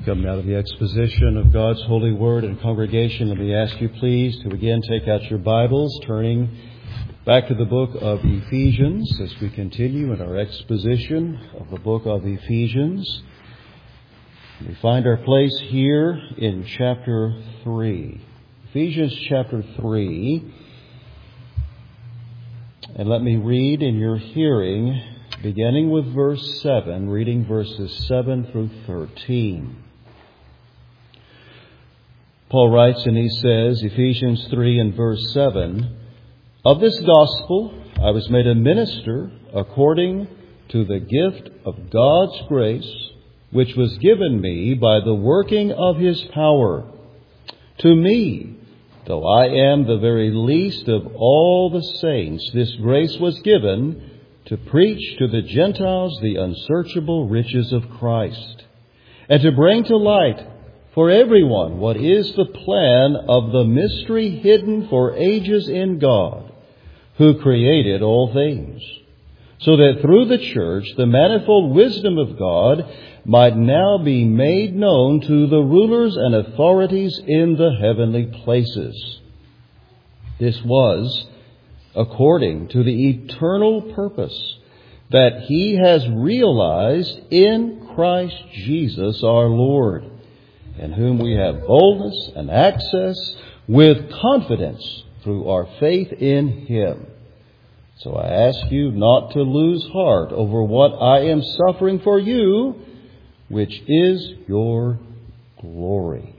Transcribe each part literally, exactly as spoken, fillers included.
Coming out of the exposition of God's holy word and congregation, let me ask you please to again take out your Bibles, turning back to the book of Ephesians as we continue in our exposition of the book of Ephesians. We find our place here in chapter three. Ephesians chapter three. And let me read in your hearing, beginning with verse seven, reading verses seven through thirteen. Paul writes and he says, Ephesians three and verse seven, "Of this gospel I was made a minister according to the gift of God's grace, which was given me by the working of His power. To me, though I am the very least of all the saints, this grace was given to preach to the Gentiles the unsearchable riches of Christ, and to bring to light for everyone what is the plan of the mystery hidden for ages in God, who created all things, so that through the church the manifold wisdom of God might now be made known to the rulers and authorities in the heavenly places. This was according to the eternal purpose that He has realized in Christ Jesus our Lord, in whom we have boldness and access with confidence through our faith in Him. So I ask you not to lose heart over what I am suffering for you, which is your glory."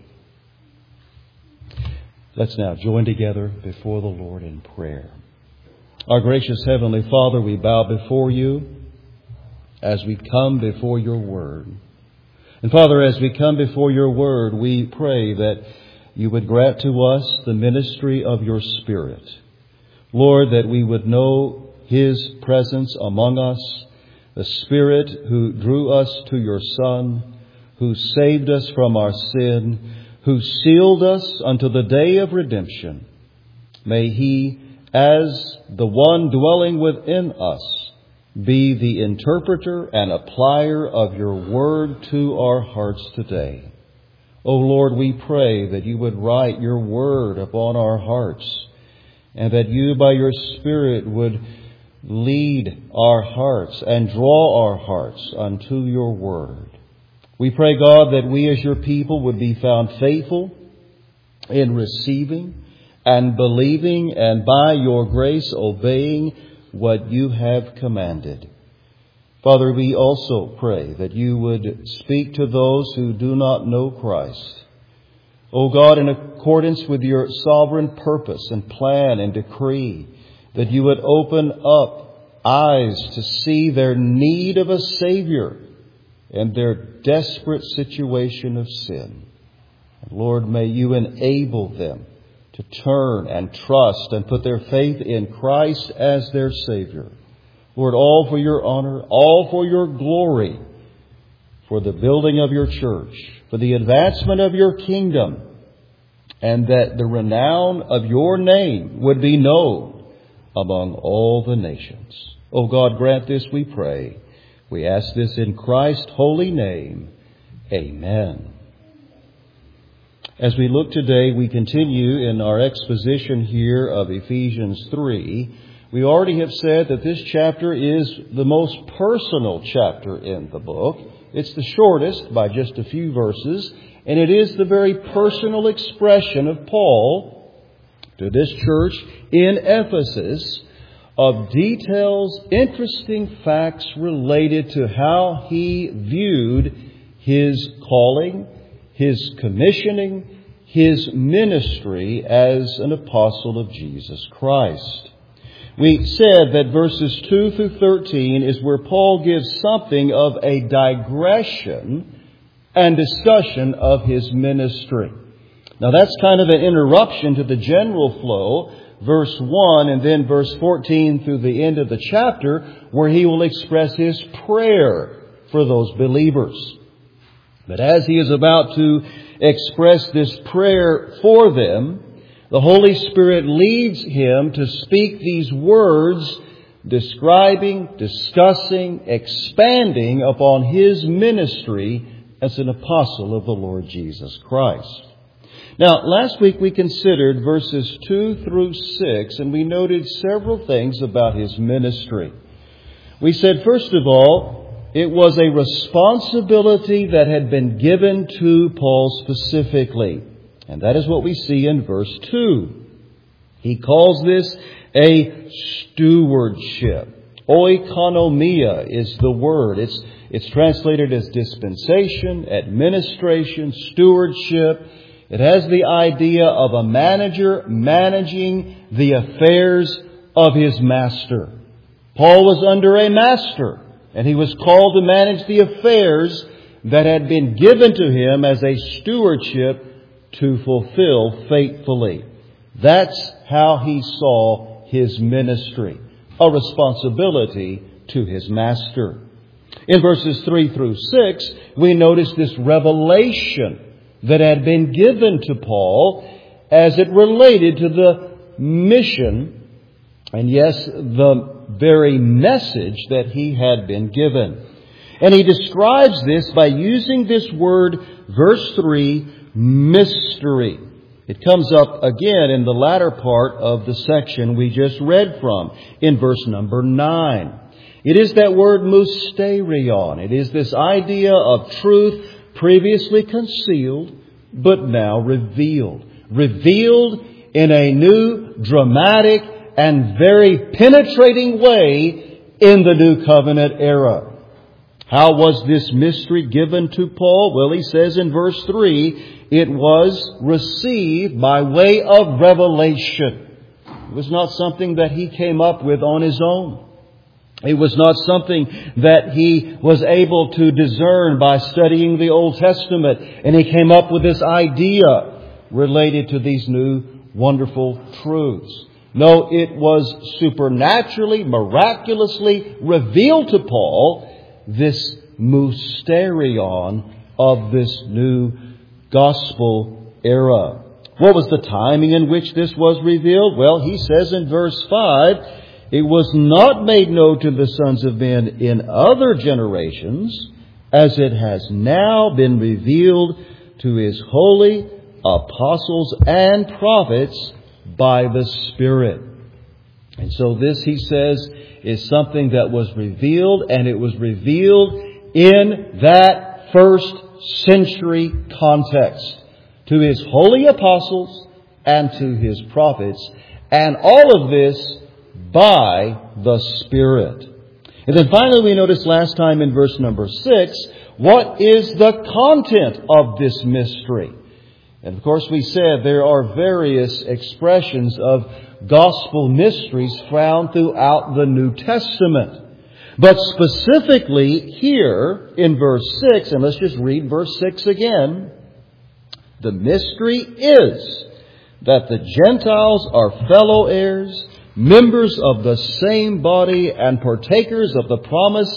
Let's now join together before the Lord in prayer. Our gracious Heavenly Father, we bow before You as we come before Your Word. And Father, as we come before Your Word, we pray that You would grant to us the ministry of Your Spirit. Lord, that we would know His presence among us, the Spirit who drew us to Your Son, who saved us from our sin, who sealed us unto the day of redemption. May He, as the one dwelling within us, be the interpreter and applier of Your word to our hearts today. O Lord, we pray that You would write Your word upon our hearts, and that You by Your Spirit would lead our hearts and draw our hearts unto Your word. We pray, God, that we as Your people would be found faithful in receiving and believing, and by Your grace obeying what You have commanded. Father, we also pray that You would speak to those who do not know Christ. O God, in accordance with Your sovereign purpose and plan and decree, that You would open up eyes to see their need of a Savior and their desperate situation of sin. And Lord, may You enable them to turn and trust and put their faith in Christ as their Savior. Lord, all for Your honor, all for Your glory, for the building of Your church, for the advancement of Your kingdom, and that the renown of Your name would be known among all the nations. O God, grant this, we pray. We ask this in Christ's holy name. Amen. As we look today, we continue in our exposition here of Ephesians three. We already have said that this chapter is the most personal chapter in the book. It's the shortest by just a few verses, and it is the very personal expression of Paul to this church in Ephesus of details, interesting facts related to how he viewed his calling, his commissioning, his ministry as an apostle of Jesus Christ. We said that verses two through thirteen is where Paul gives something of a digression and discussion of his ministry. Now that's kind of an interruption to the general flow, verse one and then verse fourteen through the end of the chapter, where he will express his prayer for those believers. But as he is about to express this prayer for them, the Holy Spirit leads him to speak these words describing, discussing, expanding upon his ministry as an apostle of the Lord Jesus Christ. Now, last week we considered verses two through six, and we noted several things about his ministry. We said, first of all, it was a responsibility that had been given to Paul specifically. And that is what we see in verse two. He calls this a stewardship. Oikonomia is the word. It's, it's translated as dispensation, administration, stewardship. It has the idea of a manager managing the affairs of his master. Paul was under a master, and he was called to manage the affairs that had been given to him as a stewardship to fulfill faithfully. That's how he saw his ministry, a responsibility to his master. In verses three through six, we notice this revelation that had been given to Paul as it related to the mission, and yes, the very message that he had been given. And he describes this by using this word, verse three, mystery. It comes up again in the latter part of the section we just read from, in verse number nine. It is that word mysterion. It is this idea of truth previously concealed, but now revealed. Revealed in a new, dramatic, and very penetrating way in the New Covenant era. How was this mystery given to Paul? Well, he says in verse three, it was received by way of revelation. It was not something that he came up with on his own. It was not something that he was able to discern by studying the Old Testament, and he came up with this idea related to these new wonderful truths. No, it was supernaturally, miraculously revealed to Paul, this mysterion of this new gospel era. What was the timing in which this was revealed? Well, he says in verse five, it was not made known to the sons of men in other generations, as it has now been revealed to his holy apostles and prophets by the Spirit. And so this, he says, is something that was revealed, and it was revealed in that first century context to his holy apostles and to his prophets, and all of this by the Spirit. And then finally we noticed last time in verse number six, what is the content of this mystery? And of course we said there are various expressions of gospel mysteries found throughout the New Testament. But specifically here in verse six, and let's just read verse six again, the mystery is that the Gentiles are fellow heirs, members of the same body, and partakers of the promise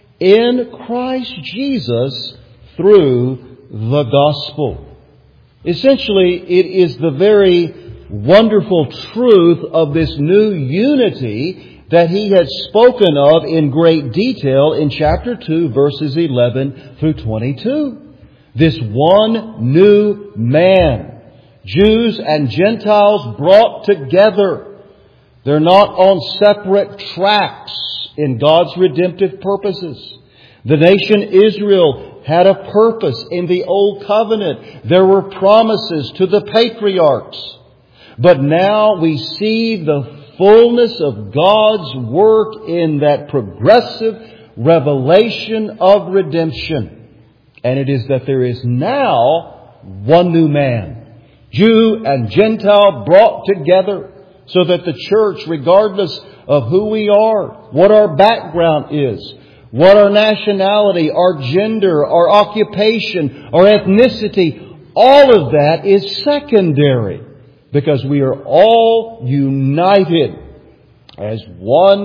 in Christ Jesus through the gospel. Essentially, it is the very wonderful truth of this new unity that he had spoken of in great detail in chapter two, verses eleven through twenty-two. This one new man, Jews and Gentiles brought together. They're not on separate tracks in God's redemptive purposes. The nation Israel had a purpose in the Old Covenant. There were promises to the patriarchs. But now we see the fullness of God's work in that progressive revelation of redemption. And it is that there is now one new man, Jew and Gentile brought together, so that the church, regardless of who we are, what our background is, what our nationality, our gender, our occupation, our ethnicity, all of that is secondary, because we are all united as one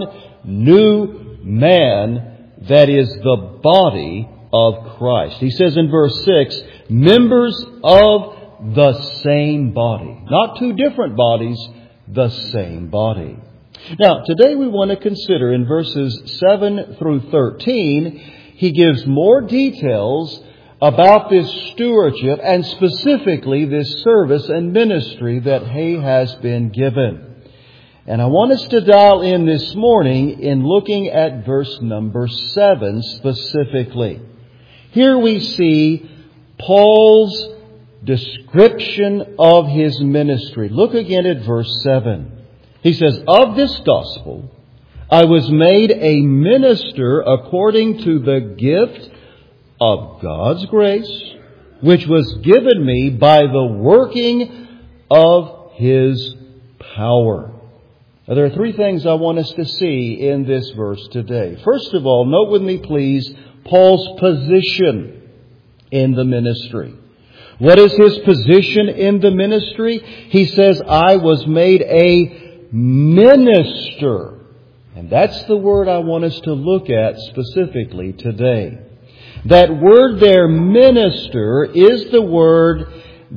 new man that is the body of Christ. He says in verse six, members of the same body. Not two different bodies, the same body. Now, today we want to consider in verses seven through thirteen, he gives more details about this stewardship and specifically this service and ministry that he has been given. And I want us to dial in this morning in looking at verse number seven specifically. Here we see Paul's description of his ministry. Look again at verse seven. He says, "Of this gospel I was made a minister according to the gift of God's grace, which was given me by the working of His power." Now, there are three things I want us to see in this verse today. First of all, note with me, please, Paul's position in the ministry. What is his position in the ministry? He says, "I was made a minister." And that's the word I want us to look at specifically today. That word there, minister, is the word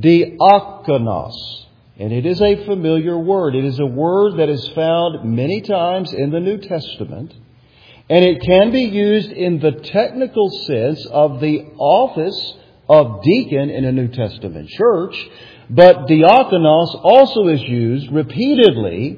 diakonos. And it is a familiar word. It is a word that is found many times in the New Testament. And it can be used in the technical sense of the office of deacon in a New Testament church. But diakonos also is used repeatedly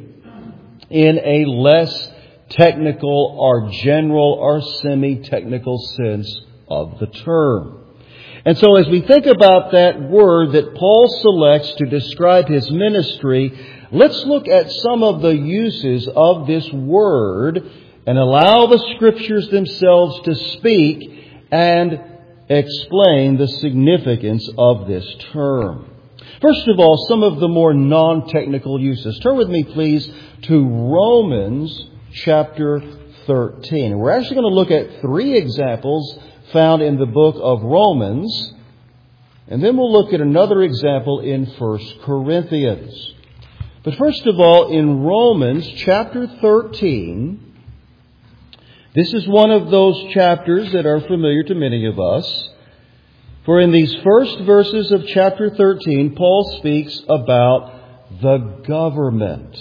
in a less technical or general or semi-technical sense of the term. And so as we think about that word that Paul selects to describe his ministry, let's look at some of the uses of this word and allow the Scriptures themselves to speak and explain the significance of this term. First of all, some of the more non-technical uses. Turn with me, please, to Romans chapter thirteen. We're actually going to look at three examples found in the book of Romans, and then we'll look at another example in First Corinthians. But first of all, in Romans chapter thirteen, this is one of those chapters that are familiar to many of us. For in these first verses of chapter thirteen, Paul speaks about the government.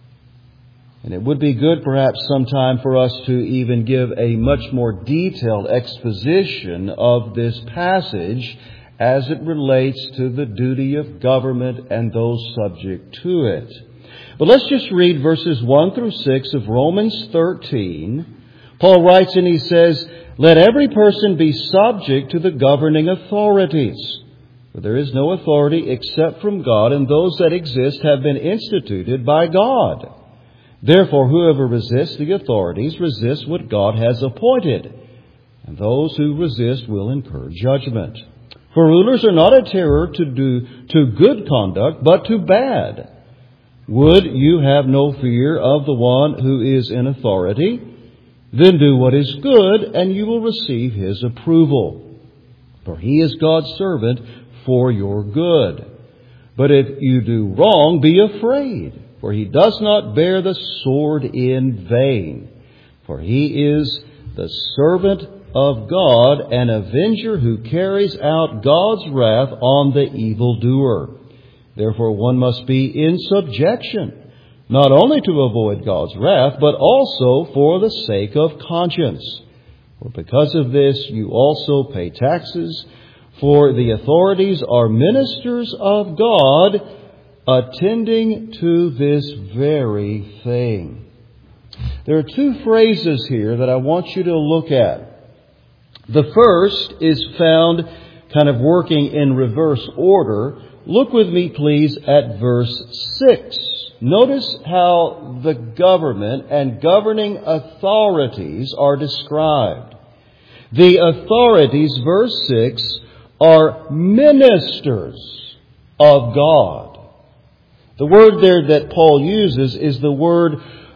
And it would be good perhaps sometime for us to even give a much more detailed exposition of this passage as it relates to the duty of government and those subject to it. But let's just read verses one through six of Romans thirteen. Paul writes and he says, "Let every person be subject to the governing authorities. For there is no authority except from God, and those that exist have been instituted by God. Therefore, whoever resists the authorities resists what God has appointed, and those who resist will incur judgment. For rulers are not a terror to do to good conduct, but to bad. Would you have no fear of the one who is in authority? Then do what is good, and you will receive his approval. For he is God's servant for your good. But if you do wrong, be afraid. For he does not bear the sword in vain. For he is the servant of God, an avenger who carries out God's wrath on the evildoer. Therefore one must be in subjection, not only to avoid God's wrath, but also for the sake of conscience. For because of this you also pay taxes, for the authorities are ministers of God, attending to this very thing." There are two phrases here that I want you to look at. The first is found kind of working in reverse order. Look with me, please, at verse six. Notice how the government and governing authorities are described. The authorities, verse six, are ministers of God. The word there that Paul uses is the word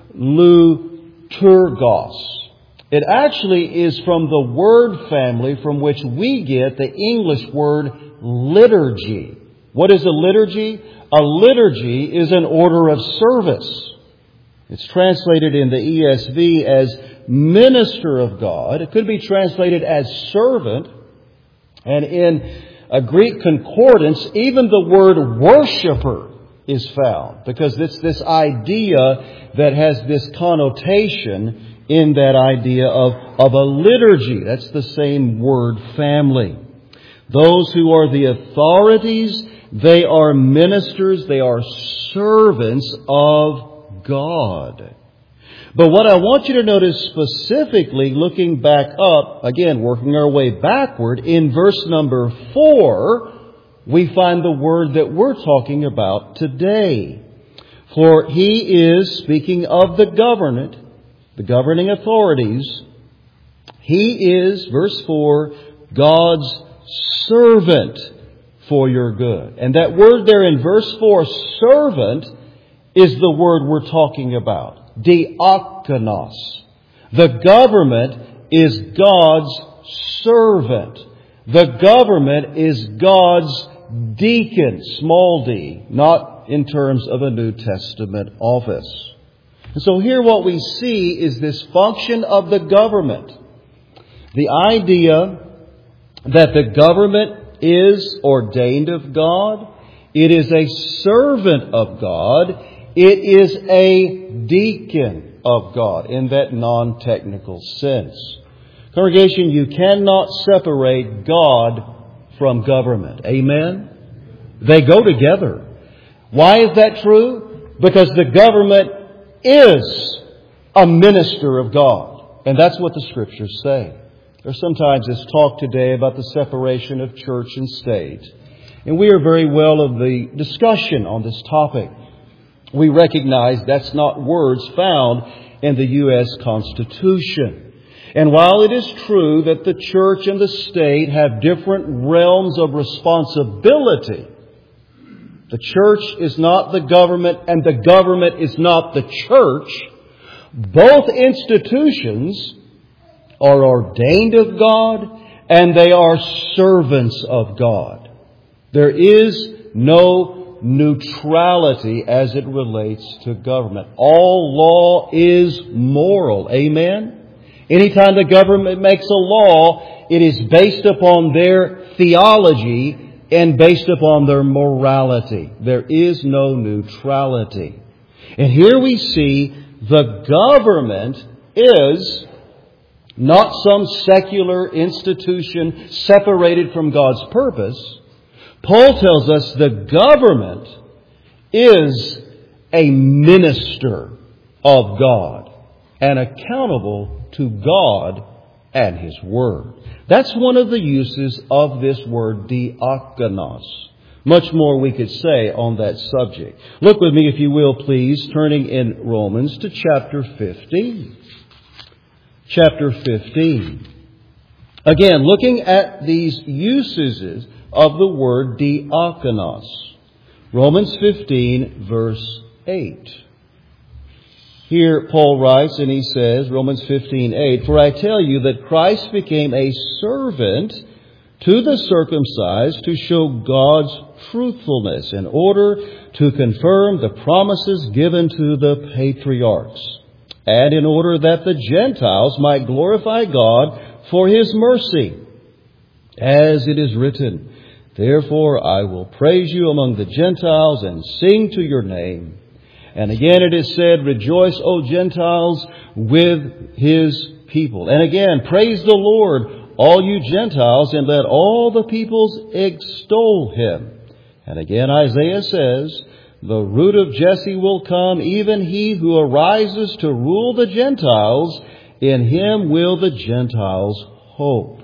liturgos. It actually is from the word family from which we get the English word liturgy. What is a liturgy? A liturgy is an order of service. It's translated in the E S V as minister of God. It could be translated as servant. And in a Greek concordance, even the word worshiper is found, because it's this idea that has this connotation in that idea of, of a liturgy. That's the same word family. Those who are the authorities, they are ministers, they are servants of God. But what I want you to notice specifically, looking back up, again, working our way backward, in verse number four, we find the word that we're talking about today. For he is, speaking of the government, the governing authorities, he is, verse four, God's servant for your good. And that word there in verse four, servant, is the word we're talking about. Diakonos. The government is God's servant. The government is God's deacon, small d, not in terms of a New Testament office. And so here what we see is this function of the government. The idea that the government is ordained of God, it is a servant of God, it is a deacon of God in that non-technical sense. Congregation, you cannot separate God from government. Amen? They go together. Why is that true? Because the government is a minister of God. And that's what the Scriptures say. There's sometimes this talk today about the separation of church and state. And we are very well of the discussion on this topic. We recognize that's not words found in the U S Constitution. And while it is true that the church and the state have different realms of responsibility, the church is not the government and the government is not the church. Both institutions are ordained of God and they are servants of God. There is no neutrality as it relates to government. All law is moral. Amen? Anytime the government makes a law, it is based upon their theology and based upon their morality. There is no neutrality. And here we see the government is not some secular institution separated from God's purpose. Paul tells us the government is a minister of God and accountable to God and His Word. That's one of the uses of this word diakonos. Much more we could say on that subject. Look with me, if you will, please, turning in Romans to chapter fifteen. Chapter fifteen. Again, looking at these usages of the word diakonos. Romans fifteen, verse eight. Here Paul writes and he says, Romans fifteen, eight, "For I tell you that Christ became a servant to the circumcised to show God's truthfulness in order to confirm the promises given to the patriarchs, and in order that the Gentiles might glorify God for His mercy. As it is written, therefore I will praise you among the Gentiles and sing to your name. And again it is said, rejoice, O Gentiles, with His people. And again, praise the Lord, all you Gentiles, and let all the peoples extol Him. And again Isaiah says, the root of Jesse will come, even he who arises to rule the Gentiles. In Him will the Gentiles hope."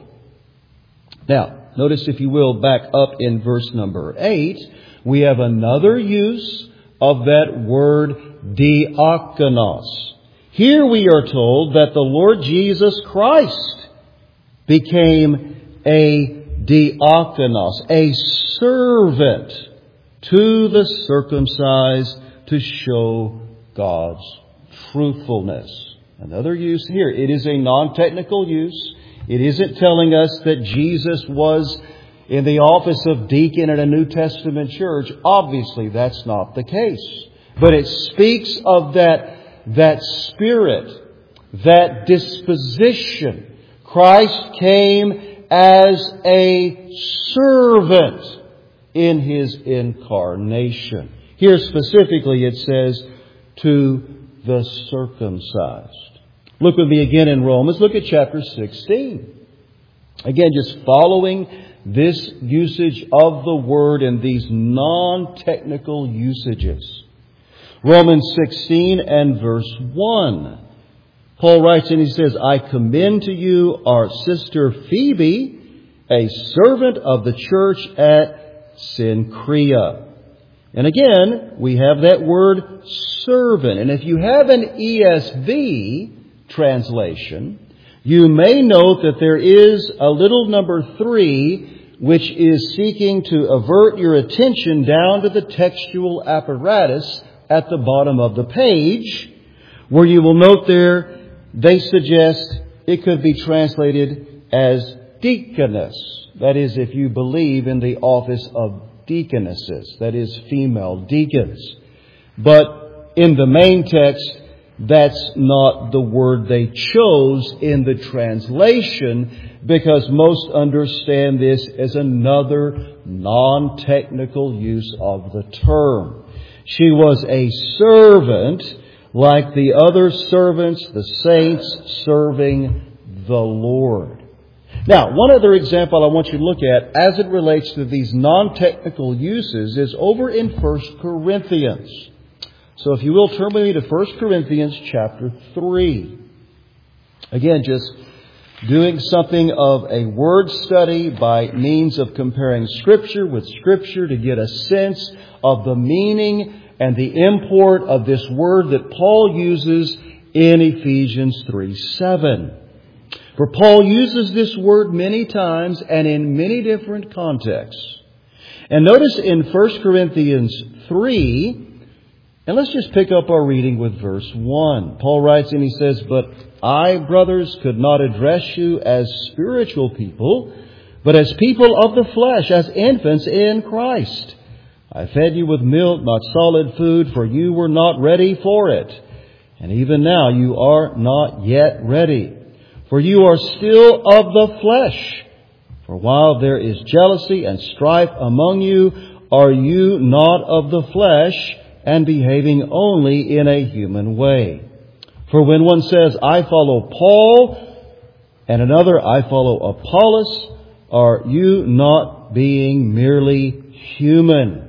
Now, notice, if you will, back up in verse number eight, we have another use of that word diakonos. Here we are told that the Lord Jesus Christ became a diakonos, a servant to the circumcised to show God's truthfulness. Another use here. It is a non-technical use. It isn't telling us that Jesus was in the office of deacon in a New Testament church. Obviously, that's not the case. But it speaks of that, that spirit, that disposition. Christ came as a servant in His incarnation. Here specifically it says, to the circumcised. Look with me again in Romans. Look at chapter sixteen. Again, just following this usage of the word in these non-technical usages. Romans sixteen and verse one. Paul writes and he says, I commend to you our sister Phoebe, a servant of the church at Cenchrea. And again, we have that word servant. And if you have an E S V translation, you may note that there is a little number three which is seeking to avert your attention down to the textual apparatus at the bottom of the page, where you will note there they suggest it could be translated as deaconess. That is, if you believe in the office of deaconesses, that is, female deacons. But in the main text, that's not the word they chose in the translation, because most understand this as another non-technical use of the term. She was a servant like the other servants, the saints serving the Lord. Now, one other example I want you to look at as it relates to these non-technical uses is over in First Corinthians. So if you will, turn with me to First Corinthians chapter three. Again, just doing something of a word study by means of comparing Scripture with Scripture to get a sense of the meaning and the import of this word that Paul uses in Ephesians three seven. For Paul uses this word many times and in many different contexts. And notice in First Corinthians three, and let's just pick up our reading with verse one. Paul writes and he says, But I, brothers, could not address you as spiritual people, but as people of the flesh, as infants in Christ. I fed you with milk, not solid food, for you were not ready for it. And even now you are not yet ready, for you are still of the flesh. For while there is jealousy and strife among you, are you not of the flesh, and behaving only in a human way? For when one says, I follow Paul, and another, I follow Apollos, are you not being merely human?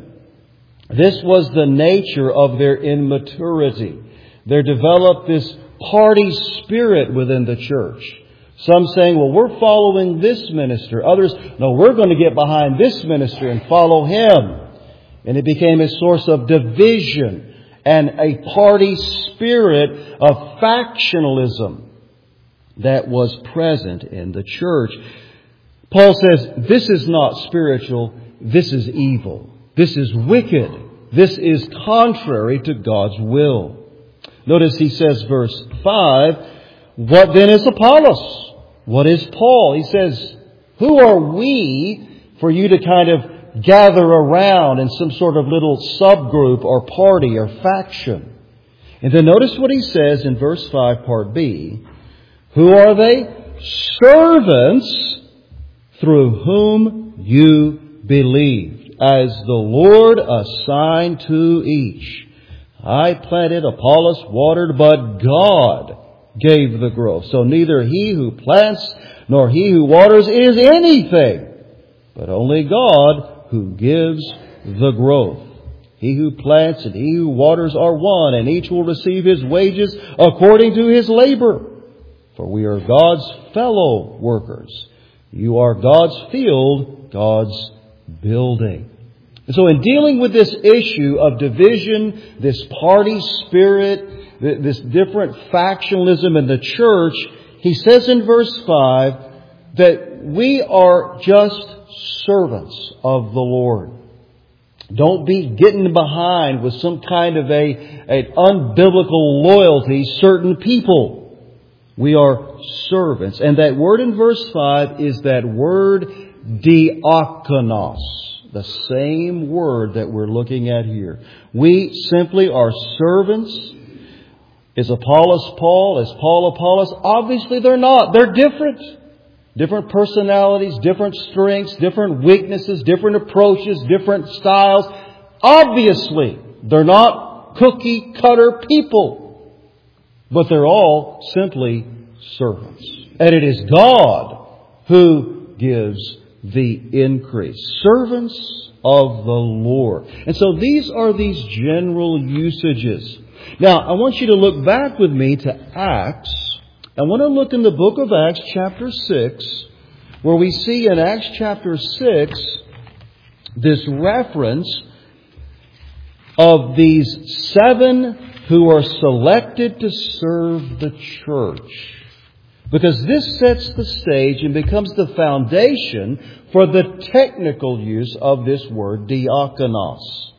This was the nature of their immaturity. There developed this party spirit within the church. Some saying, well, we're following this minister. Others, no, we're going to get behind this minister and follow him. And it became a source of division and a party spirit of factionalism that was present in the church. Paul says, this is not spiritual, this is evil. This is wicked. This is contrary to God's will. Notice he says, verse five, what then is Apollos? What is Paul? He says, who are we for you to kind of gather around in some sort of little subgroup or party or faction? And then notice what he says in verse five, part B. Who are they? Servants through whom you believed, as the Lord assigned to each. I planted, Apollos watered, but God gave the growth. So neither he who plants nor he who waters is anything, but only God who gives the growth. He who plants and he who waters are one, and each will receive his wages according to his labor. For we are God's fellow workers. You are God's field, God's building. And so in dealing with this issue of division, this party spirit, this different factionalism in the church, he says in verse five that we are just servants of the Lord. Don't be getting behind with some kind of a, an unbiblical loyalty certain people. We are servants. And that word in verse five is that word diakonos. The same word that we're looking at here. We simply are servants. Is Apollos Paul? Is Paul Apollos? Obviously they're not. They're different. Different personalities, different strengths, different weaknesses, different approaches, different styles. Obviously, they're not cookie cutter people. But they're all simply servants. And it is God who gives the increase. Servants of the Lord. And so these are these general usages. Now, I want you to look back with me to Acts. I want to look in the book of Acts chapter six, where we see in Acts chapter six this reference of these seven who are selected to serve the church. Because this sets the stage and becomes the foundation for the technical use of this word diakonos.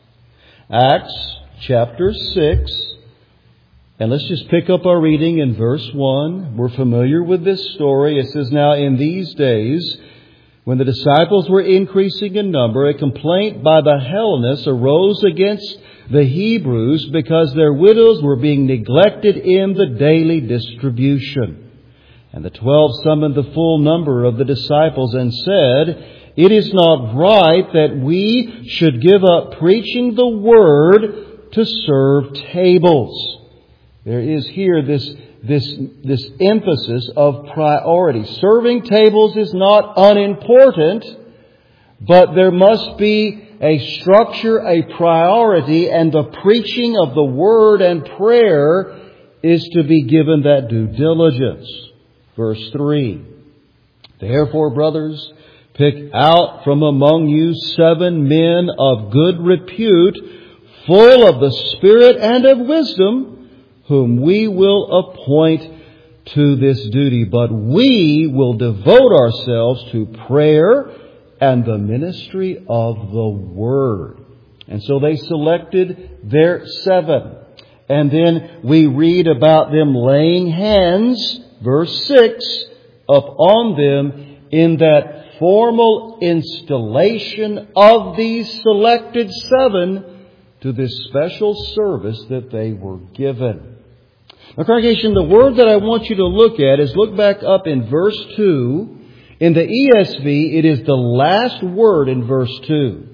Acts chapter six. And let's just pick up our reading in verse one. We're familiar with this story. It says, "Now in these days, when the disciples were increasing in number, a complaint by the Hellenists arose against the Hebrews because their widows were being neglected in the daily distribution. And the twelve summoned the full number of the disciples and said, 'It is not right that we should give up preaching the word to serve tables.'" There is here this, this, this emphasis of priority. Serving tables is not unimportant, but there must be a structure, a priority, and the preaching of the word and prayer is to be given that due diligence. Verse three, "Therefore, brothers, pick out from among you seven men of good repute, full of the Spirit and of wisdom, whom we will appoint to this duty. But we will devote ourselves to prayer and the ministry of the Word." And so they selected their seven. And then we read about them laying hands, verse six, upon them in that formal installation of these selected seven to this special service that they were given. Now, congregation, the word that I want you to look at is look back up in verse two. In the E S V, it is the last word in verse two.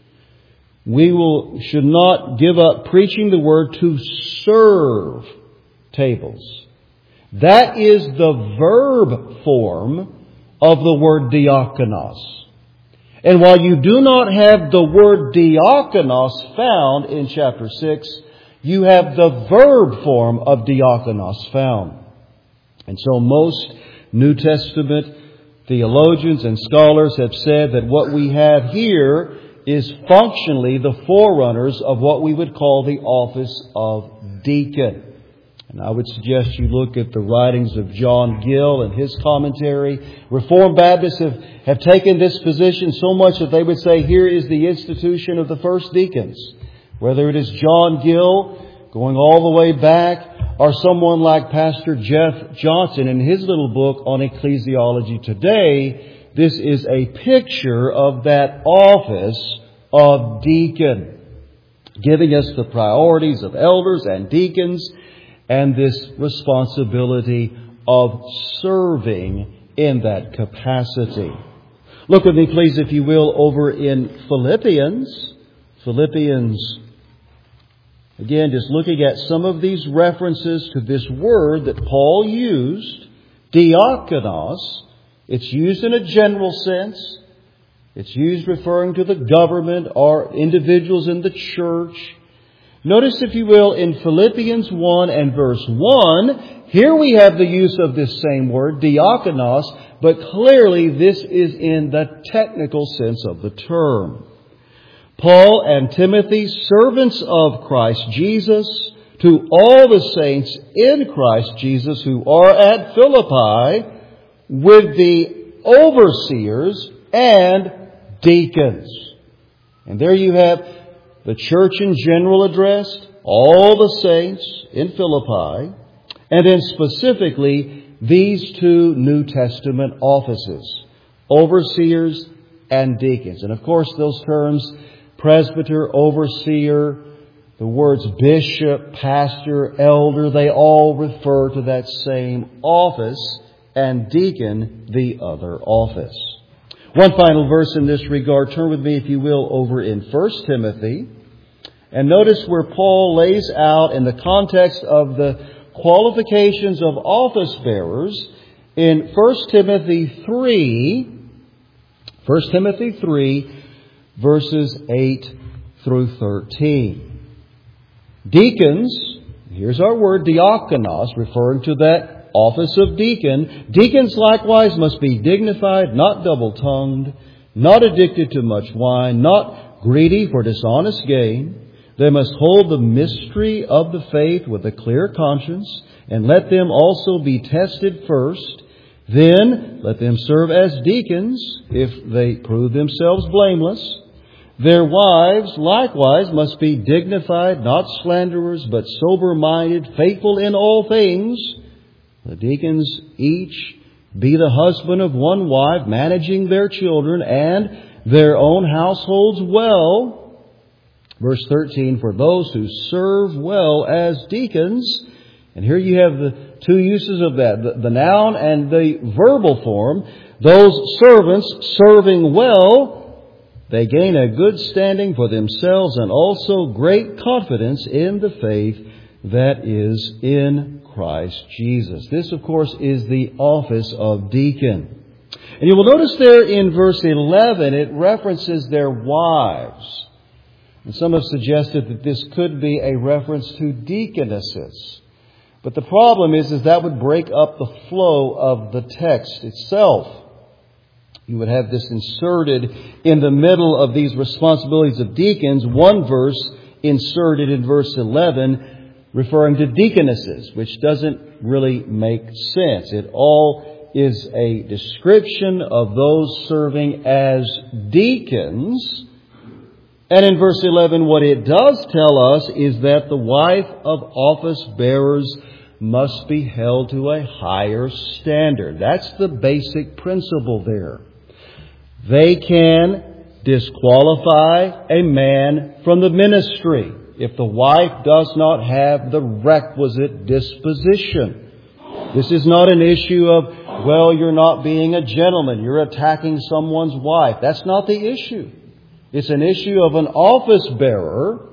We will should not give up preaching the word to serve tables. That is the verb form of the word diakonos. And while you do not have the word diakonos found in chapter six, you have the verb form of diakonos found. And so most New Testament theologians and scholars have said that what we have here is functionally the forerunners of what we would call the office of deacon. And I would suggest you look at the writings of John Gill and his commentary. Reformed Baptists have, have taken this position so much that they would say here is the institution of the first deacons. Whether it is John Gill going all the way back or someone like Pastor Jeff Johnson in his little book on ecclesiology today, this is a picture of that office of deacon, giving us the priorities of elders and deacons and this responsibility of serving in that capacity. Look with me, please, if you will, over in Philippians. Philippians, again, just looking at some of these references to this word that Paul used, diakonos. It's used in a general sense. It's used referring to the government or individuals in the church. Notice, if you will, in Philippians one and verse one, here we have the use of this same word, diakonos, but clearly this is in the technical sense of the term. Paul and Timothy, servants of Christ Jesus, to all the saints in Christ Jesus who are at Philippi, with the overseers and deacons. And there you have the church in general addressed, all the saints in Philippi, and then specifically these two New Testament offices, overseers and deacons. And of course those terms, presbyter, overseer, the words bishop, pastor, elder, they all refer to that same office, and deacon, the other office. One final verse in this regard. Turn with me, if you will, over in First Timothy. And notice where Paul lays out in the context of the qualifications of office bearers in First Timothy three, First Timothy three, verses eight through thirteen. Deacons, here's our word, diakonos, referring to that office of deacon. Deacons likewise must be dignified, not double-tongued, not addicted to much wine, not greedy for dishonest gain. They must hold the mystery of the faith with a clear conscience, and let them also be tested first. Then let them serve as deacons if they prove themselves blameless. Their wives likewise must be dignified, not slanderers, but sober-minded, faithful in all things. The deacons each be the husband of one wife, managing their children and their own households well. Verse thirteen, for those who serve well as deacons, and here you have the two uses of that, the, the noun and the verbal form. Those servants serving well, they gain a good standing for themselves and also great confidence in the faith that is in Christ Jesus. This, of course, is the office of deacon. And you will notice there in verse eleven, it references their wives. And some have suggested that this could be a reference to deaconesses. But the problem is, is that would break up the flow of the text itself. You would have this inserted in the middle of these responsibilities of deacons, one verse inserted in verse eleven referring to deaconesses, which doesn't really make sense. It all is a description of those serving as deacons. And in verse eleven, what it does tell us is that the wife of office bearers must be held to a higher standard. That's the basic principle there. They can disqualify a man from the ministry if the wife does not have the requisite disposition. This is not an issue of, well, you're not being a gentleman, you're attacking someone's wife. That's not the issue. It's an issue of an office bearer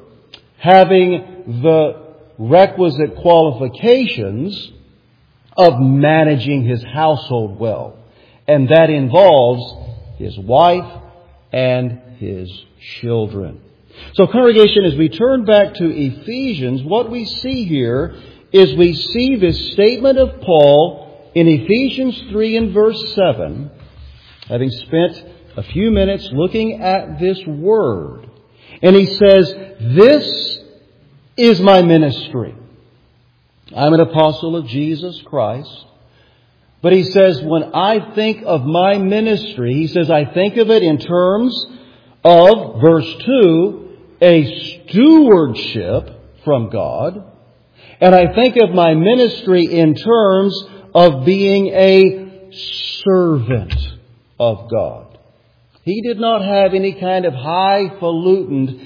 having the requisite qualifications of managing his household well. And that involves his wife and his children. So, congregation, as we turn back to Ephesians, what we see here is we see this statement of Paul in Ephesians three and verse seven, having spent a few minutes looking at this word. And he says, this is my ministry. I'm an apostle of Jesus Christ. But he says, when I think of my ministry, he says, I think of it in terms of, verse two, a stewardship from God. And I think of my ministry in terms of being a servant of God. He did not have any kind of highfalutin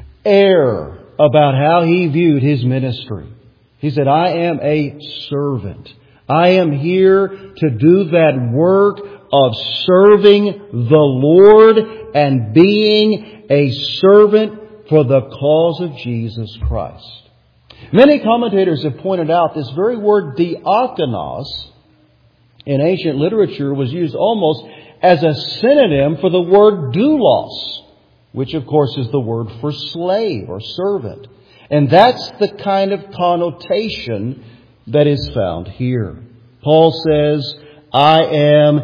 air about how he viewed his ministry. He said, I am a servant. I am here to do that work of serving the Lord and being a servant for the cause of Jesus Christ. Many commentators have pointed out this very word diakonos in ancient literature was used almost as a synonym for the word doulos, which of course is the word for slave or servant. And that's the kind of connotation that is found here. Paul says, I am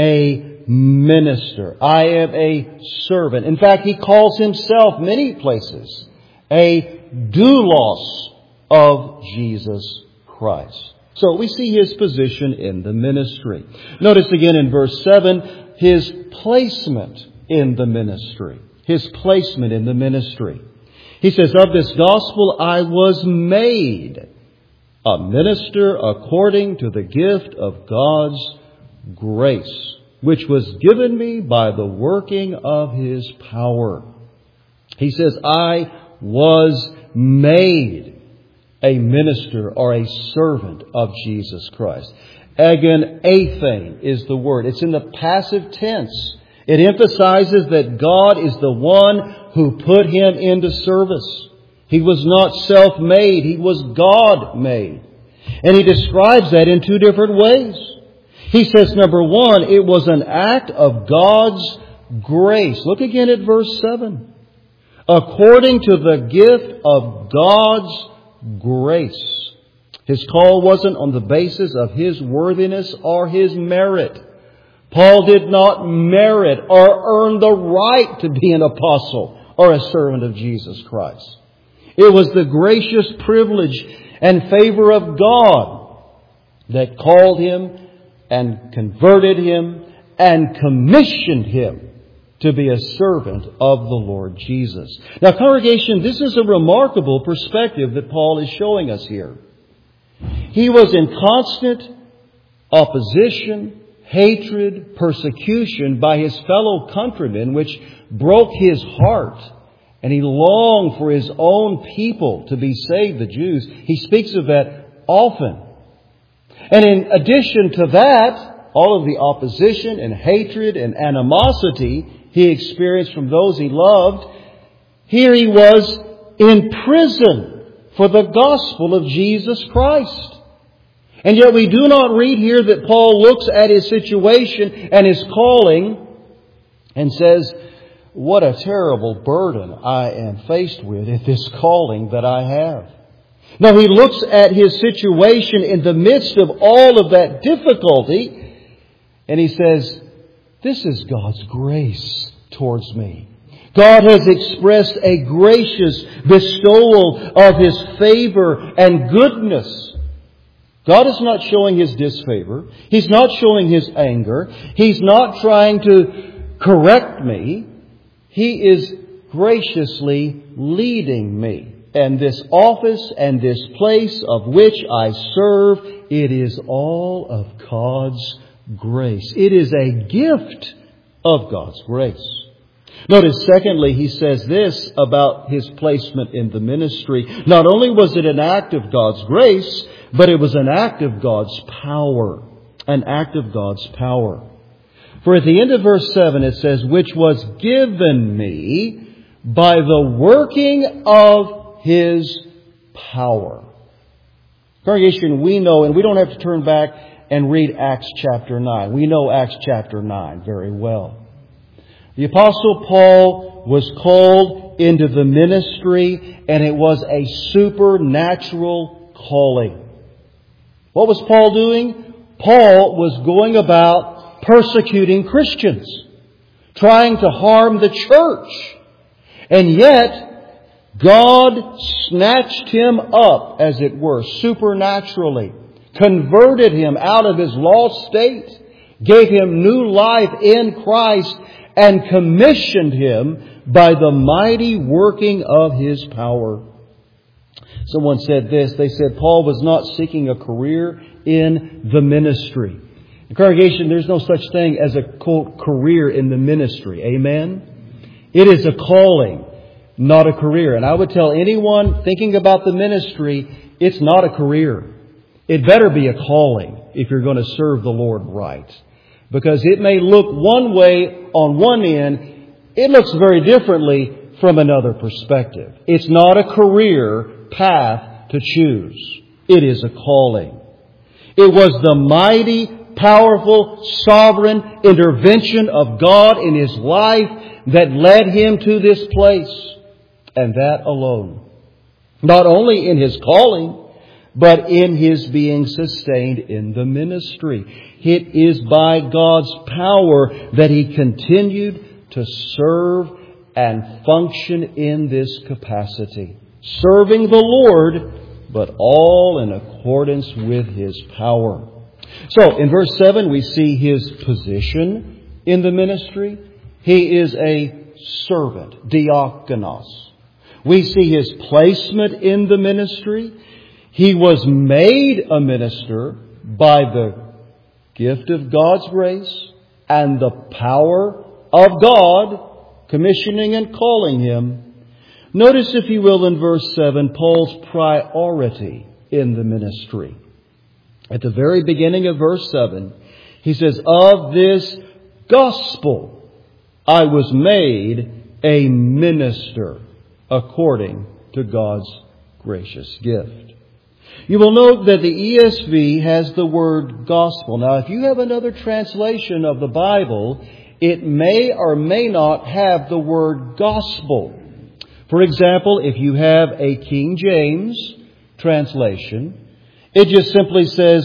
a minister. I am a servant. In fact, he calls himself many places a doulos of Jesus Christ. So we see his position in the ministry. Notice again in verse seven, his placement in the ministry. His placement in the ministry. He says, of this gospel I was made a minister according to the gift of God's grace, which was given me by the working of His power. He says, I was made a minister or a servant of Jesus Christ. Agon athane is the word. It's in the passive tense. It emphasizes that God is the one who put him into service. He was not self-made. He was God-made. And he describes that in two different ways. He says, number one, it was an act of God's grace. Look again at verse seven. According to the gift of God's grace. His call wasn't on the basis of his worthiness or his merit. Paul did not merit or earn the right to be an apostle or a servant of Jesus Christ. It was the gracious privilege and favor of God that called him and converted him and commissioned him to be a servant of the Lord Jesus. Now, congregation, this is a remarkable perspective that Paul is showing us here. He was in constant opposition, hatred, persecution by his fellow countrymen, which broke his heart. And he longed for his own people to be saved, the Jews. He speaks of that often. And in addition to that, all of the opposition and hatred and animosity he experienced from those he loved, here he was in prison for the gospel of Jesus Christ. And yet we do not read here that Paul looks at his situation and his calling and says, what a terrible burden I am faced with in this calling that I have. No, he looks at his situation in the midst of all of that difficulty and he says, this is God's grace towards me. God has expressed a gracious bestowal of His favor and goodness. God is not showing His disfavor. He's not showing His anger. He's not trying to correct me. He is graciously leading me. And this office and this place of which I serve, it is all of God's grace. It is a gift of God's grace. Notice, secondly, he says this about his placement in the ministry. Not only was it an act of God's grace, but it was an act of God's power. An act of God's power. For at the end of verse seven it says, which was given me by the working of His power. Congregation, we know, and we don't have to turn back and read Acts chapter nine. We know Acts chapter nine very well. The Apostle Paul was called into the ministry, and it was a supernatural calling. What was Paul doing? Paul was going about persecuting Christians, trying to harm the church. And yet, God snatched him up, as it were, supernaturally, converted him out of his lost state, gave him new life in Christ, and commissioned him by the mighty working of His power. Someone said this. They said Paul was not seeking a career in the ministry. In congregation, there's no such thing as a, quote, career in the ministry. Amen? It is a calling, not a career. And I would tell anyone thinking about the ministry, it's not a career. It better be a calling if you're going to serve the Lord right. Because it may look one way on one end, it looks very differently from another perspective. It's not a career path to choose. It is a calling. It was the mighty, powerful, sovereign intervention of God in his life that led him to this place. And that alone. Not only in his calling, but in his being sustained in the ministry. It is by God's power that he continued to serve and function in this capacity. Serving the Lord, but all in accordance with His power. So, in verse seven, we see his position in the ministry. He is a servant, diakonos. We see his placement in the ministry. He was made a minister by the gift of God's grace and the power of God commissioning and calling him. Notice, if you will, in verse seven, Paul's priority in the ministry. At the very beginning of verse seven, he says, of this gospel I was made a minister according to God's gracious gift. You will note that the E S V has the word gospel. Now, if you have another translation of the Bible, it may or may not have the word gospel. For example, if you have a King James translation, it just simply says,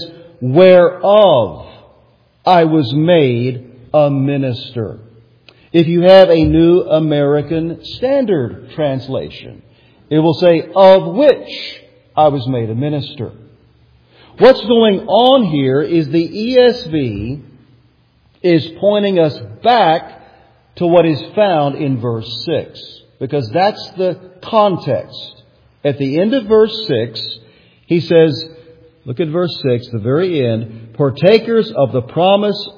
whereof I was made a minister. If you have a New American Standard Translation, it will say, of which I was made a minister. What's going on here is the E S V is pointing us back to what is found in verse six. Because that's the context. At the end of verse six, he says, look at verse six, the very end, partakers of the promise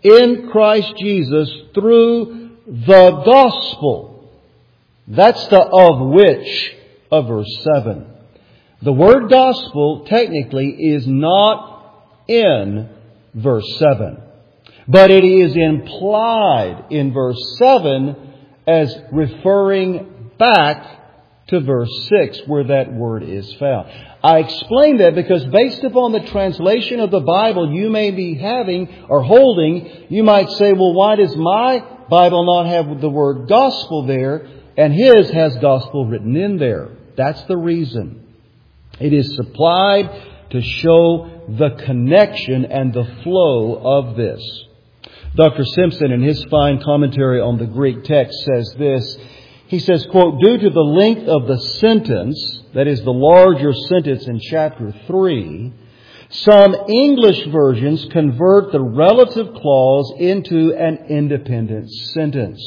in Christ Jesus through the gospel. That's the of which of verse seven. The word gospel technically is not in verse seven, but it is implied in verse seven as referring back to verse six where that word is found. I explain that because based upon the translation of the Bible you may be having or holding, you might say, well, why does my Bible not have the word gospel there and his has gospel written in there? That's the reason. It is supplied to show the connection and the flow of this. Doctor Simpson, in his fine commentary on the Greek text, says this. He says, quote, due to the length of the sentence, that is the larger sentence in chapter three, some English versions convert the relative clause into an independent sentence.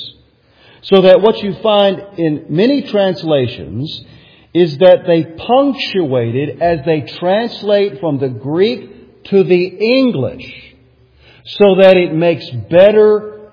So that what you find in many translations is that they punctuate it as they translate from the Greek to the English so that it makes better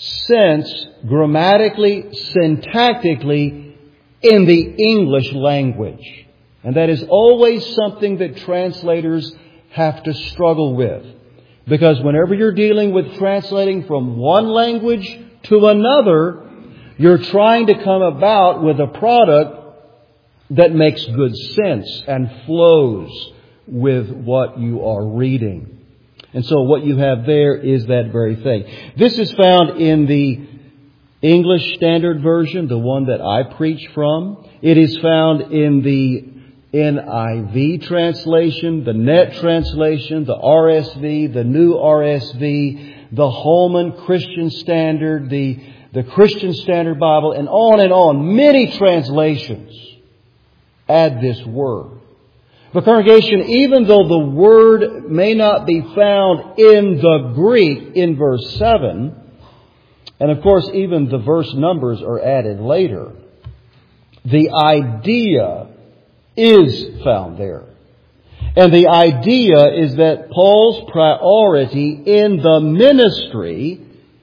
sense grammatically, syntactically in the English language. And that is always something that translators have to struggle with. Because whenever you're dealing with translating from one language to another, you're trying to come about with a product that makes good sense and flows with what you are reading. And so what you have there is that very thing. This is found in the English Standard Version, the one that I preach from. It is found in the N I V translation, the N E T translation, the R S V, the New R S V, the Holman Christian Standard, the, the Christian Standard Bible, and on and on. Many translations add this word. But congregation, even though the word may not be found in the Greek in verse seven, and of course even the verse numbers are added later, the idea is found there. And the idea is that Paul's priority in the ministry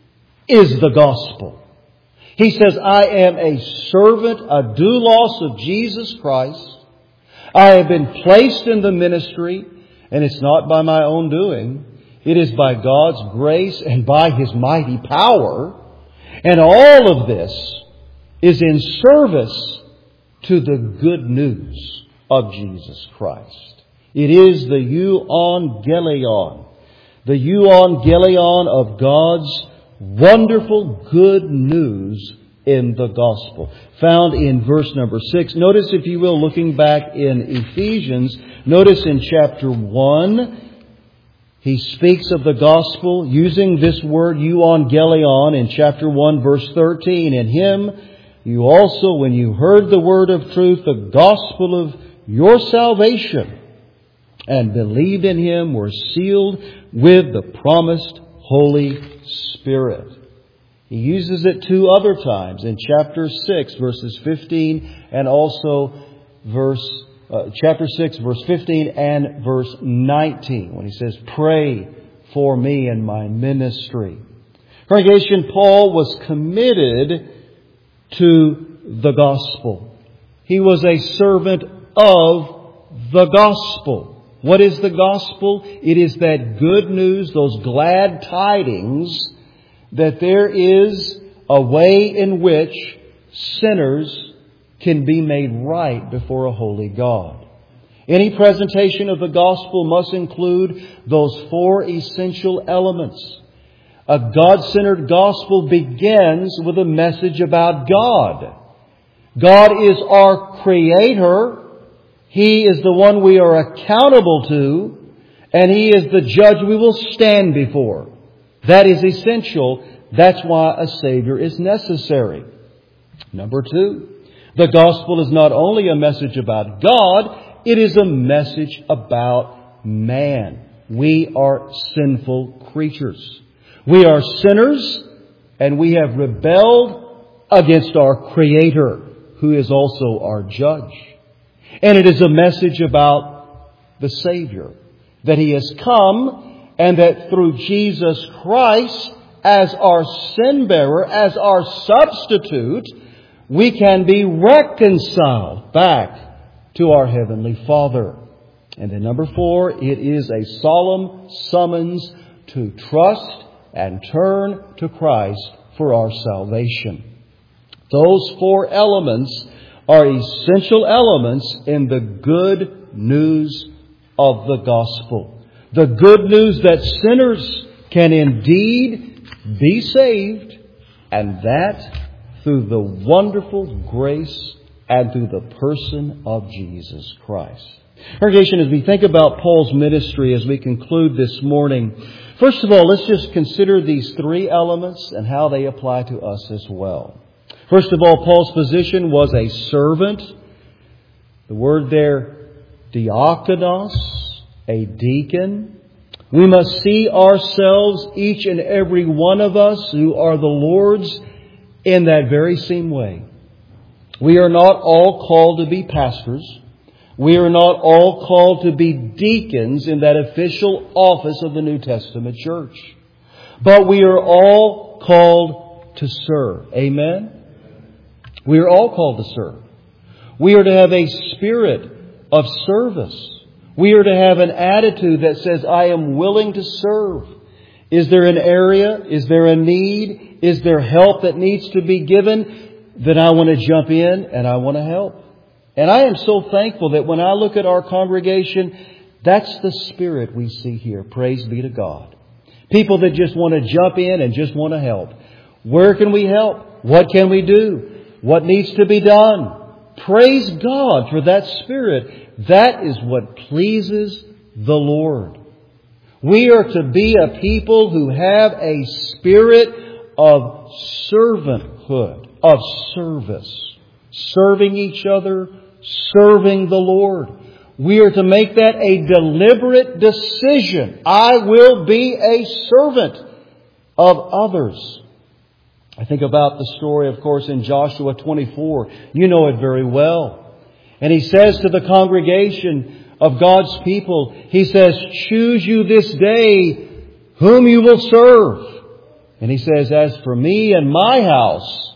is the gospel. He says, I am a servant, a doulos of Jesus Christ. I have been placed in the ministry, and it's not by my own doing. It is by God's grace and by His mighty power. And all of this is in service to the good news of Jesus Christ. It is the euangelion, the euangelion of God's wonderful good news in the gospel, found in verse number six. Notice, if you will, looking back in Ephesians, notice in chapter one, he speaks of the gospel using this word euangelion in chapter one, verse thirteen. In Him you also, when you heard the word of truth, the gospel of your salvation, and believed in Him, were sealed with the promised Holy Spirit. He uses it two other times in chapter six, verses fifteen, and also verse uh, chapter six, verse fifteen and verse nineteen, when he says, "Pray for me in my ministry." Congregation, Paul was committed to the gospel. He was a servant of the gospel. What is the gospel? It is that good news, those glad tidings, that there is a way in which sinners can be made right before a holy God. Any presentation of the gospel must include those four essential elements. A God-centered gospel begins with a message about God. God is our Creator. He is the one we are accountable to. And He is the judge we will stand before. That is essential. That's why a Savior is necessary. Number two, the gospel is not only a message about God, it is a message about man. We are sinful creatures. We are sinners, and we have rebelled against our Creator, who is also our judge. And it is a message about the Savior, that He has come, and that through Jesus Christ, as our sin bearer, as our substitute, we can be reconciled back to our Heavenly Father. And then number four, it is a solemn summons to trust and turn to Christ for our salvation. Those four elements are essential elements in the good news of the gospel. The good news that sinners can indeed be saved, and that through the wonderful grace and through the person of Jesus Christ. Congregation, as we think about Paul's ministry as we conclude this morning, first of all, let's just consider these three elements and how they apply to us as well. First of all, Paul's position was a servant. The word there, diakonos, a deacon. We must see ourselves, each and every one of us who are the Lord's, in that very same way. We are not all called to be pastors. We are not all called to be deacons in that official office of the New Testament church. But we are all called to serve. Amen? We are all called to serve. We are to have a spirit of service. We are to have an attitude that says, I am willing to serve. Is there an area? Is there a need? Is there help that needs to be given? Then I want to jump in and I want to help. And I am so thankful that when I look at our congregation, that's the spirit we see here. Praise be to God. People that just want to jump in and just want to help. Where can we help? What can we do? What needs to be done? Praise God for that spirit. That is what pleases the Lord. We are to be a people who have a spirit of servanthood, of service, serving each other, serving the Lord. We are to make that a deliberate decision. I will be a servant of others. I think about the story, of course, in Joshua twenty-four. You know it very well. And he says to the congregation of God's people, he says, choose you this day whom you will serve. And he says, as for me and my house,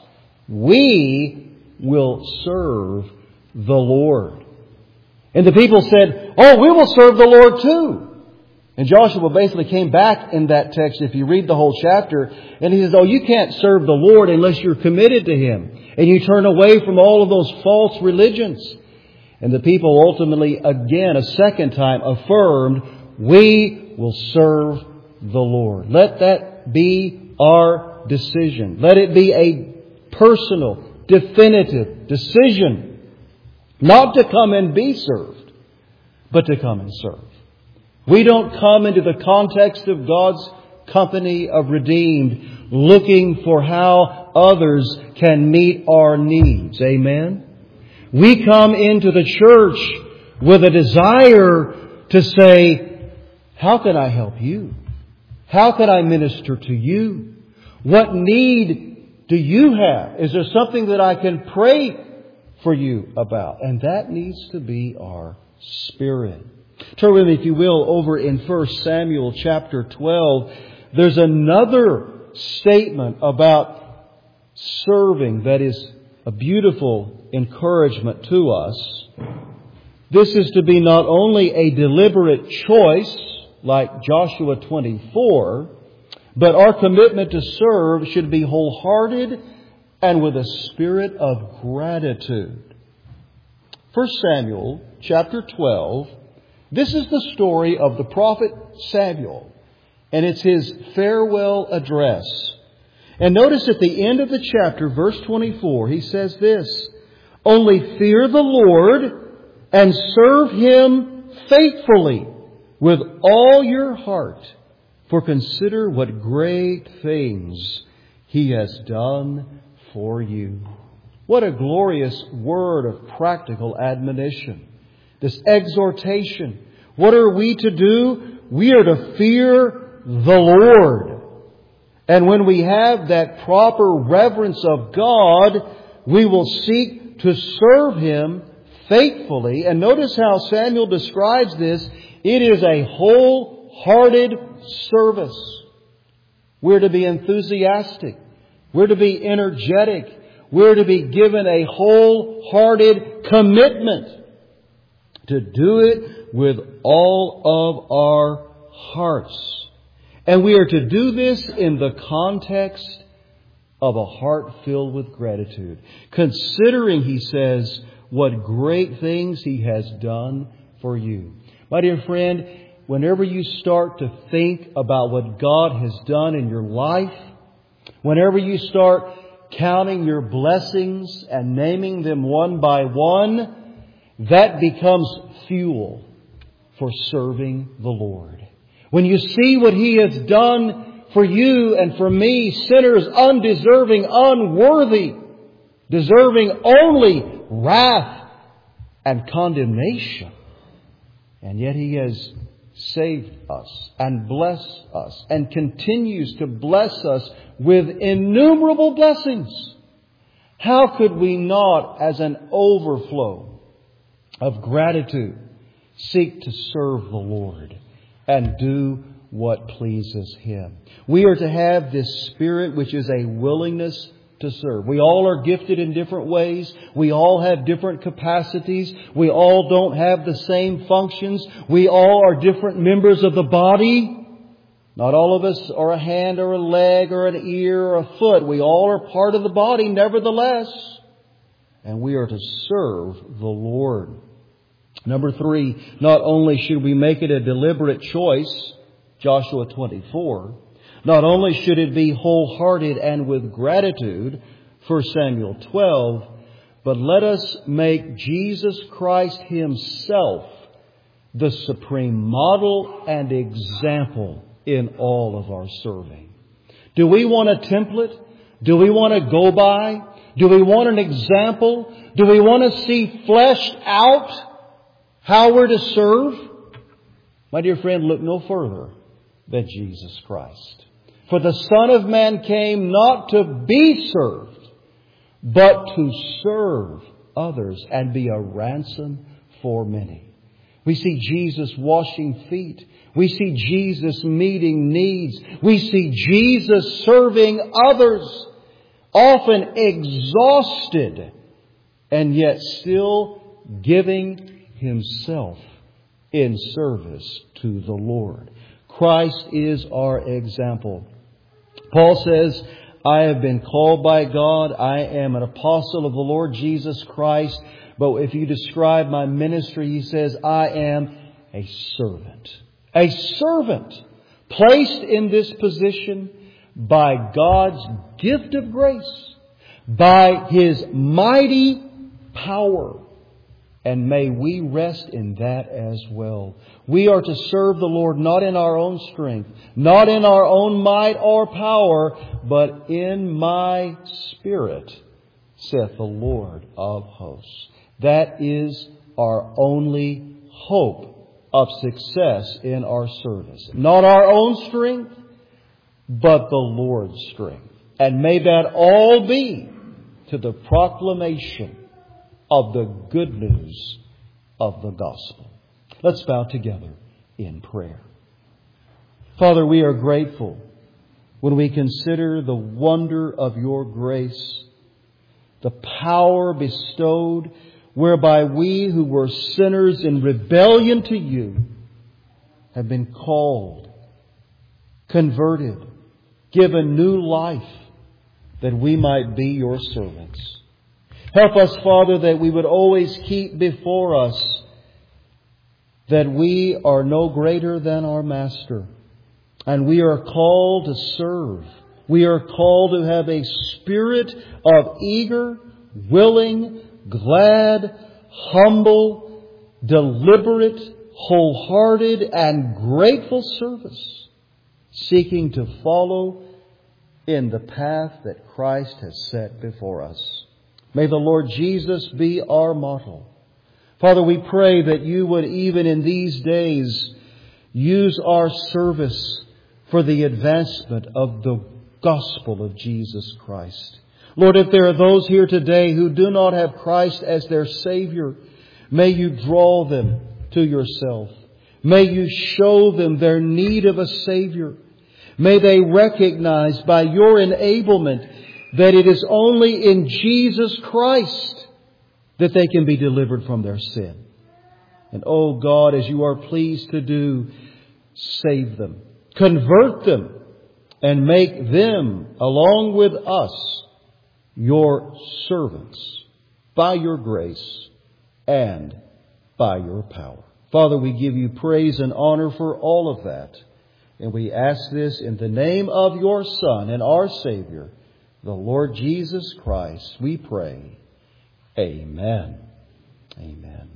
we will serve the Lord. And the people said, oh, we will serve the Lord too. And Joshua basically came back in that text, if you read the whole chapter, and he says, oh, you can't serve the Lord unless you're committed to Him. And you turn away from all of those false religions. And the people ultimately, again, a second time, affirmed, we will serve the Lord. Let that be our decision. Let it be a personal, definitive decision. Not to come and be served, but to come and serve. We don't come into the context of God's company of redeemed looking for how others can meet our needs. Amen? We come into the church with a desire to say, how can I help you? How can I minister to you? What need do you have? Is there something that I can pray for you about? And that needs to be our spirit. Turn with me, if you will, over in First Samuel chapter twelve. There's another statement about serving that is a beautiful encouragement to us. This is to be not only a deliberate choice, like Joshua twenty-four, but our commitment to serve should be wholehearted and with a spirit of gratitude. First Samuel chapter twelve. This is the story of the prophet Samuel. And it's his farewell address. And notice at the end of the chapter, verse twenty-four, he says this, "Only fear the Lord and serve Him faithfully with all your heart. For consider what great things He has done for you." What a glorious word of practical admonition. This exhortation. What are we to do? We are to fear the Lord. And when we have that proper reverence of God, we will seek to serve Him faithfully. And notice how Samuel describes this. It is a wholehearted service. We're to be enthusiastic. We're to be energetic. We're to be given a wholehearted commitment to do it with all of our hearts. And we are to do this in the context of a heart filled with gratitude. Considering, he says, what great things He has done for you. My dear friend, whenever you start to think about what God has done in your life, whenever you start counting your blessings and naming them one by one, that becomes fuel for serving the Lord. When you see what He has done for you and for me, sinners, undeserving, unworthy, deserving only wrath and condemnation, and yet He has saved us and blessed us and continues to bless us with innumerable blessings. How could we not, as an overflow of gratitude, seek to serve the Lord and do what pleases Him? We are to have this spirit which is a willingness to serve. We all are gifted in different ways. We all have different capacities. We all don't have the same functions. We all are different members of the body. Not all of us are a hand or a leg or an ear or a foot. We all are part of the body nevertheless. And we are to serve the Lord. Number three, not only should we make it a deliberate choice, Joshua twenty-four, not only should it be wholehearted and with gratitude, First Samuel twelve, but let us make Jesus Christ Himself the supreme model and example in all of our serving. Do we want a template? Do we want to go by? Do we want an example? Do we want to see fleshed out how we're to serve? My dear friend, look no further than Jesus Christ. For the Son of Man came not to be served, but to serve others and be a ransom for many. We see Jesus washing feet. We see Jesus meeting needs. We see Jesus serving others, often exhausted, and yet still giving Himself in service to the Lord. Christ is our example. Paul says, I have been called by God. I am an apostle of the Lord Jesus Christ. But if you describe my ministry, he says, I am a servant. A servant placed in this position by God's gift of grace, by His mighty power. And may we rest in that as well. We are to serve the Lord not in our own strength, not in our own might or power, but in my spirit, saith the Lord of hosts. That is our only hope of success in our service. Not our own strength, but the Lord's strength. And may that all be to the proclamation of the good news of the gospel. Let's bow together in prayer. Father, we are grateful when we consider the wonder of Your grace, the power bestowed whereby we who were sinners in rebellion to You have been called, converted, given new life that we might be Your servants. Help us, Father, that we would always keep before us that we are no greater than our Master. And we are called to serve. We are called to have a spirit of eager, willing, glad, humble, deliberate, wholehearted, and grateful service, seeking to follow in the path that Christ has set before us. May the Lord Jesus be our model. Father, we pray that you would, even in these days, use our service for the advancement of the gospel of Jesus Christ. Lord, if there are those here today who do not have Christ as their Savior, may you draw them to yourself. May you show them their need of a Savior. May they recognize by your enablement that it is only in Jesus Christ that they can be delivered from their sin. And oh God, as you are pleased to do, save them, convert them, and make them, along with us, your servants by your grace and by your power. Father, we give you praise and honor for all of that. And we ask this in the name of your Son and our Savior, the Lord Jesus Christ, we pray. Amen. Amen.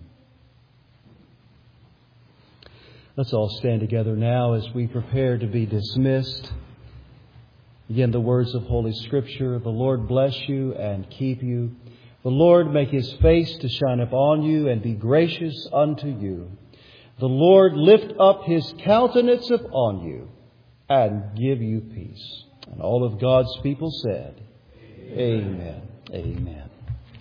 Let's all stand together now as we prepare to be dismissed. Again, the words of Holy Scripture. The Lord bless you and keep you. The Lord make His face to shine upon you and be gracious unto you. The Lord lift up His countenance upon you and give you peace. And all of God's people said, Amen. Amen. Amen.